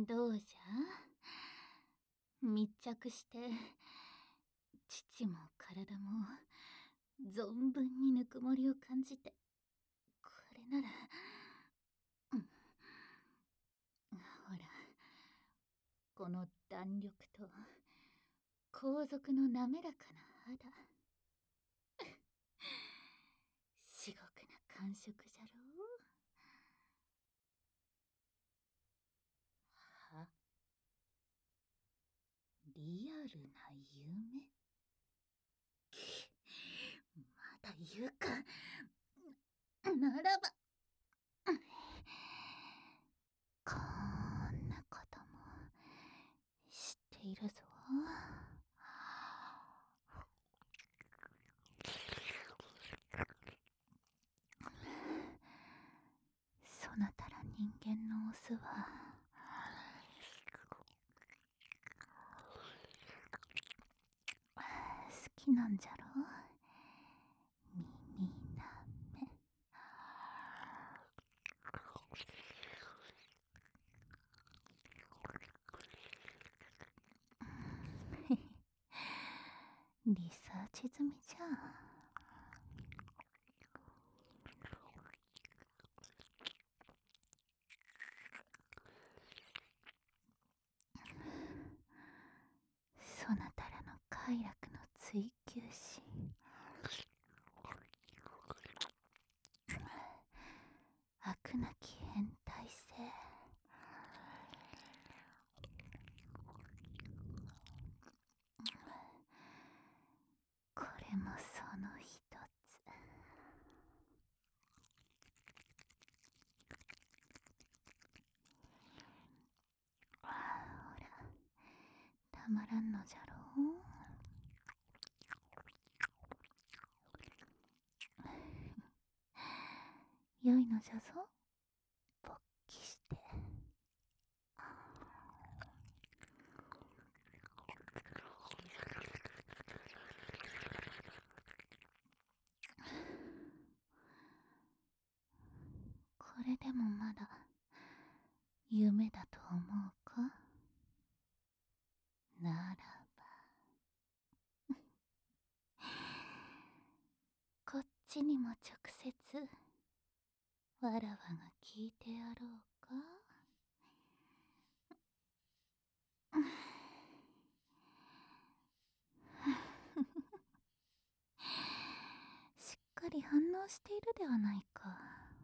どうじゃ、密着して父も体も存分にぬくもりを感じて、これなら、ほら、この弾力と皇族の滑らかな肌、至極な感触じゃろう。は、リアルな夢？まだ言うか。ならば、こんなことも知っているぞ。そなたら人間のオスは好きなんじゃろ。耳なめ。リサーチ済みじゃん。そなたらの快楽の追求心、飽くなき変態性、これもその一つ。ほら、たまらんのじゃろう。良いのじゃぞ、勃起して。これでもまだ夢だと思うか？ならばこっちにも直接わらわが聞いてやろうか。しっかり反応しているではないか。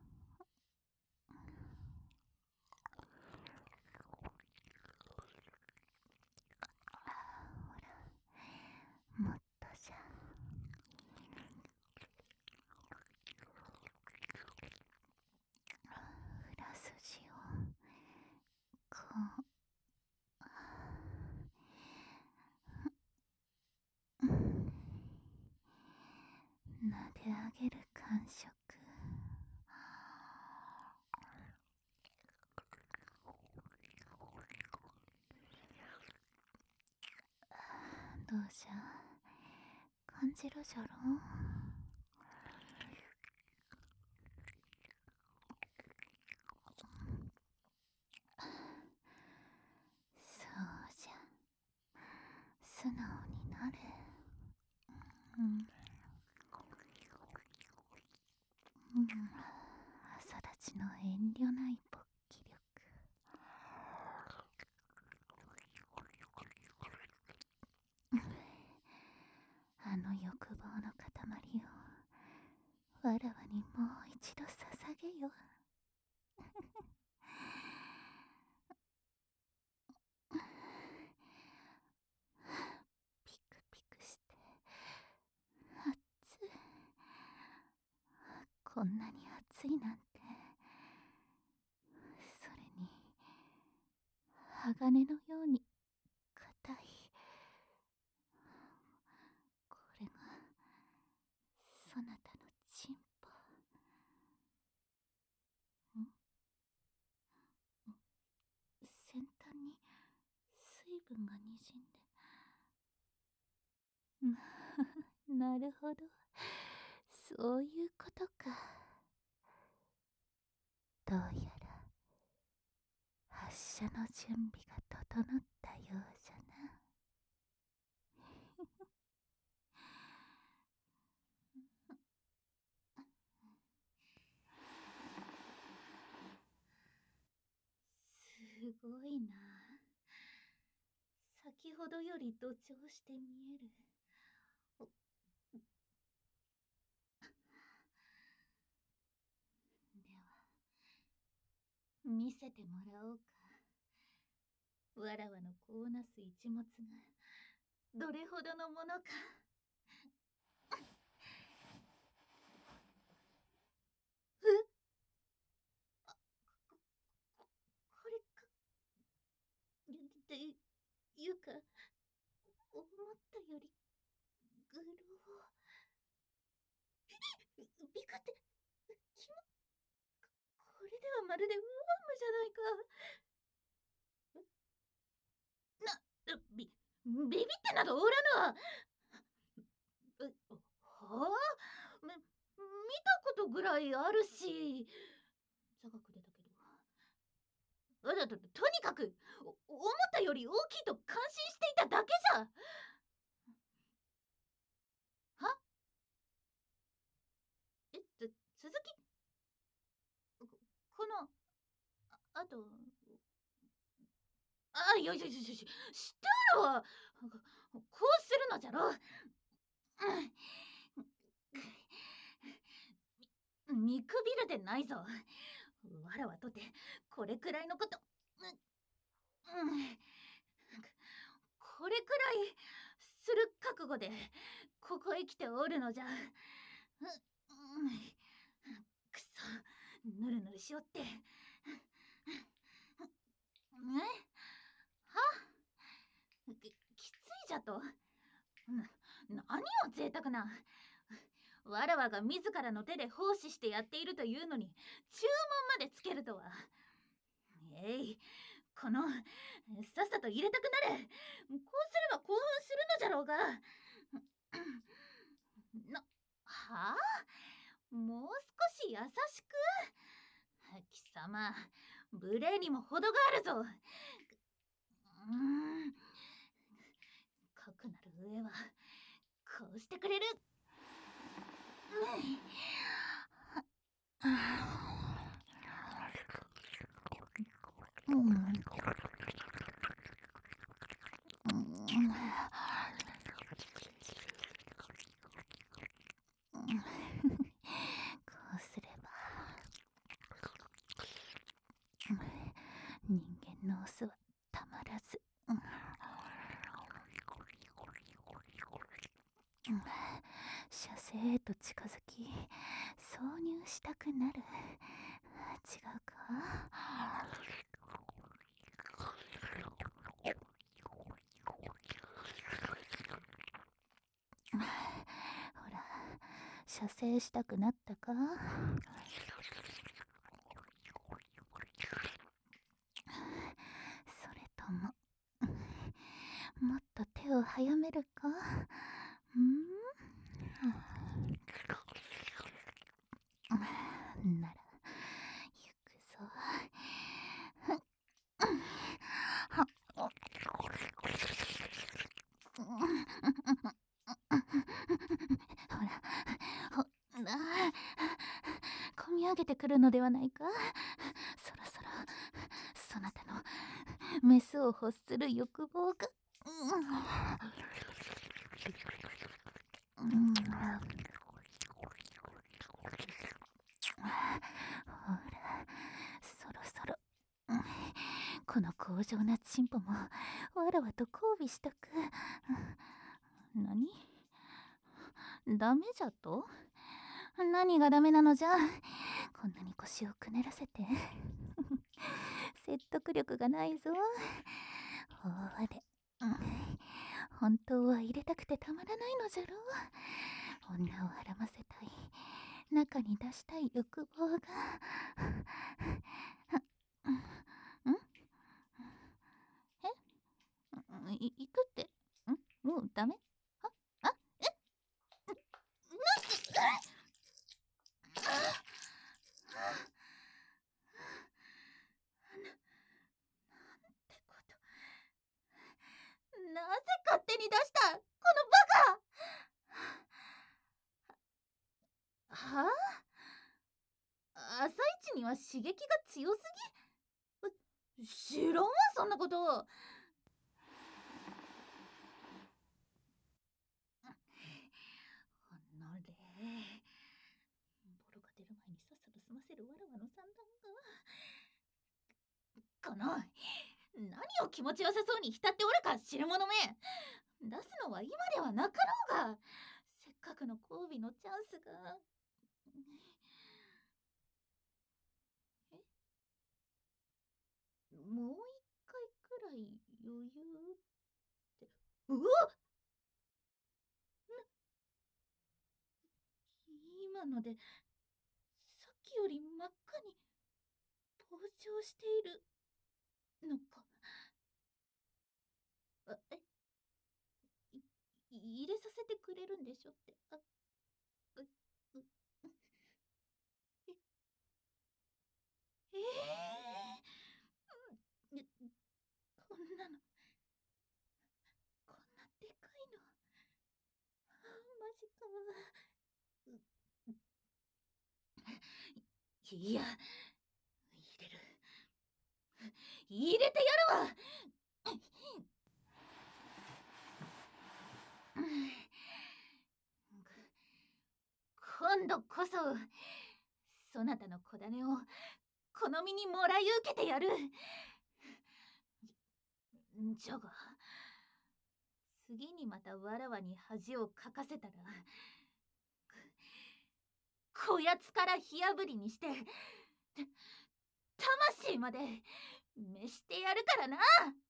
ほら、もっとじゃ。裏筋をこう撫で上げる感触。どうじゃ、感じるじゃろ。そうじゃ、素直になれ。朝立ちの遠慮ない勃起力。あの欲望の塊をわらわにもう一度捧げよ。ピクピクして熱い。こんなに熱いなんて。それに鋼のように硬い。これがそなたのチンポ。先端に水分がにじんで。なるほど、そういうことか。どうやら発射の準備が整ったようじゃな。すごいな。先ほどより土調して見える。では見せてもらおうか。わらわの子をなす一物がどれほどのものか。これかっていうか、思ったよりグロービクってキモ。これではまるでウォームじゃないか。ビビってなどおらぬ。はあ、見たことぐらいあるし。座学でだけど。とにかく思ったより大きいと感心していただけじゃ。は続きこのあとよしよしよし、知っておるわ。こうするのじゃろ。見くびるでないぞ。わらわとてこれくらいのこと、これくらいする覚悟でここへ来ておるのじゃ。くそ、ぬるぬるしおって。きついじゃと。何を贅沢な。わらわが自らの手で奉仕してやっているというのに注文までつけるとは。このさっさと入れたくなれ。こうすれば興奮するのじゃろうが。はあ、もう少し優しく。貴様、無礼にも程があるぞ。かくなる上はこうしてくれる。こうすれば人間のオスはたまらず。射精へと近づき挿入したくなる。違うか。ほら、射精したくなったか。それとももっと手を早めるか。なら行くぞ。ほら込み上げてくるのではないか。そろそろそなたのメスを欲する欲望が。ほら、そろそろこの強情なチンポもわらわと交尾しとく。何？ダメじゃと？何がダメなのじゃ。こんなに腰をくねらせて説得力がないぞ。大和で、本当は入れたくてたまらないのじゃろう。女をはらませたい、中に出したい欲望が。行くって。もうダメ？ には刺激が強すぎ。知らんわ、そんなこと。ほんのれ。ボロが出る前にさっさと済ませるわらわの算段が。この、何を気持ちよさそうに浸っておるか、知る者め。出すのは今ではなかろうが。せっかくの交尾のチャンスが。もう一回くらい余裕って。うわっ、今のでさっきより真っ赤に膨張しているのか。入れさせてくれるんでしょって。ううええー、こんなの、こんなでかいの。マジか。いや、入れる。入れてやるわ。今度こそそなたの子種を好みにもらい受けてやる。じゃが次にまたわらわに恥をかかせたら、こやつから火あぶりにして魂まで召してやるからな。